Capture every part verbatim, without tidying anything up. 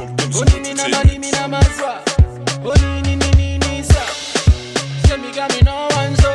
from Pimps Oni mina mani mina mazwa. Oni ni ni ni ni sa. Say me got me no one so.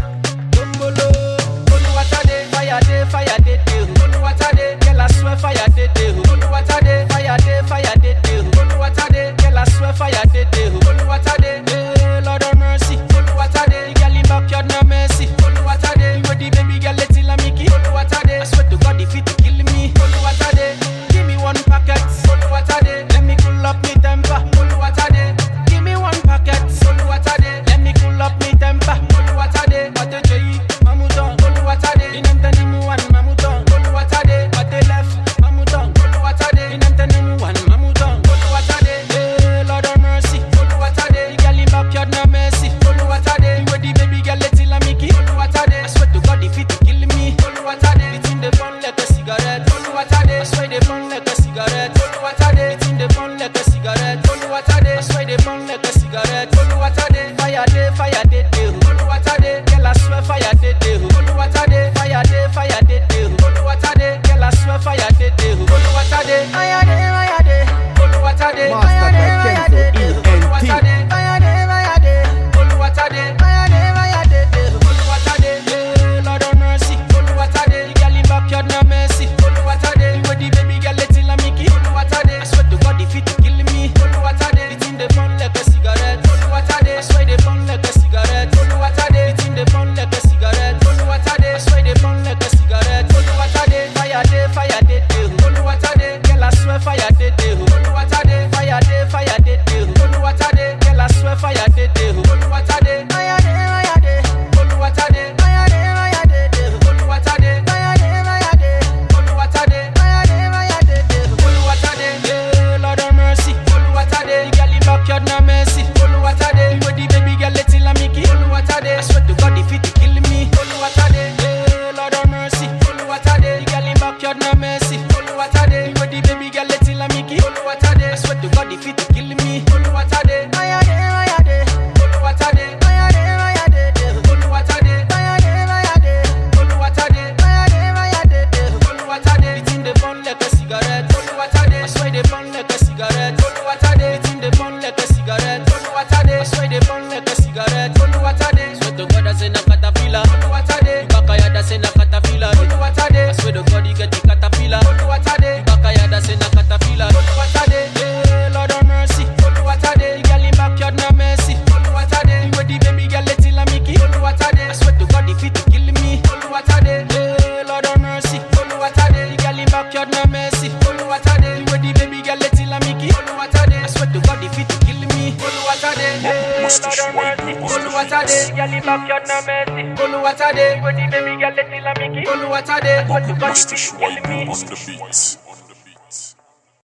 Dumbolo. Olu water day, fire day, fire day day. Olu water day, girl I swear fire day day. Olu water day, fire day, fire day day. Olu water day, girl I swear fire day day. Olu water day, eh Lord of mercy. Olu water day, girl in backyard no mercy. Olu water day, you the baby girl let it la Mickey. Olu water day, I swear to God if it to kill me. Olu water day, give me one packet. Olu water day, let me cool up me temper. Olu water day, give me one packet. Olu water day, let me cool up me temper. Olu water day, what the J, mamuton. Olu water day, in anteni mu one mamuton. Olu water day, what the left, mamuton. Olu water day, in anteni mu one mamuton. Olu water day, eh Lord of mercy. Olu water day, the girl in backyard no mercy. Olu water day, you the baby girl let it la Mickey. Olu water day, I swear to God if it to kill me. Olu water day, it's in the bun like a cigarette. Olu water day, I swear they burn like a cigarette. Olu water day, it's in the bun like a cigarette. Olu water day, I swear they burn like a cigarette. Olu water day, fire day, fire day day. Olu water day, girl I swear fire day day. Olu water day, fire day, fire day day. Olu water day, girl I swear fire day day. Olu water day, fire day, fire day. Olu water day, fire day, fire day. Olu water day, fire day, fire day. Olu water day, fire day, fire day. Olu water day, eh Lord of mercy. Olu water day, the girl in backyard no mercy. Olu water day, you the baby girl let it la Mickey. Olu water day, I swear to God if it to kill me. Olu water day, it's in the bun like a cigarette. Olu water day, I swear they burn like a cigarette. Olu water day, it's in the bun like a cigarette. Olu water day, I swear they burn like a cigarette. Olu water day, fire day, fire day day. Olu water day, girl I swear fire day day. Olu water day, fire day, fire day day. Olu water day, girl I swear fire day day. Olu water day, fire day, fire day. Olu water day, fire day, fire day. Olu water day, fire day, fire day. Olu water day, fire day, fire day. Olu water day, eh Lord of mercy. Olu water day, the girl in backyard no mercy. Olu water day, you the baby girl let it la Mickey. Olu water day, I swear to God if it to kill me. Olu water day, eh Lord of mercy. Olu water day, the girl in backyard no mercy. Olu water day, you the baby girl let it la Mickey. Olu water day, I swear to God if it to kill me. Olu water day, fire day, fire day. Olu water day, fire day, fire day. Olu water day, fire day, fire day. Olu water day, fire day, fire day. Olu water day, it's in the bun like a cigarette. Olu water day, I swear they burn like a cigarette. Olu water day, it's in the bun like a cigarette. Olu water day, I swear they burn like a cigarette. Olu water day, swear to God I say na caterpillar. Olu water day, Ibakaya da say na caterpillar. Olu water day, I swear to God you get the caterpillar. Olu water day, Ibakaya da say na caterpillar. Olu water day, eh Lord of mercy. Olu water day, the girl in backyard no mercy. Olu water day, you the baby girl let it la Mickey. Olu water day, I swear to God if it to kill me. Olu water day, eh Lord of mercy. Olu water day, the girl in backyard no mercy. Olu water day, you the baby girl let it la Mickey. Olu water day, I swear to God if it to kill me. Olu water day, eh Lord of mercy. Olu water day, girl in backyard no mercy. Olu water day, you the baby girl let it la Mickey. Olu water day, I swear to God if it to kill me. On the beats.